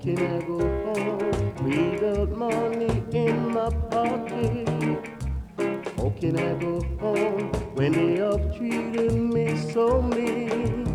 can I go home without money in my pocket? How can I go home when they have treated me so mean?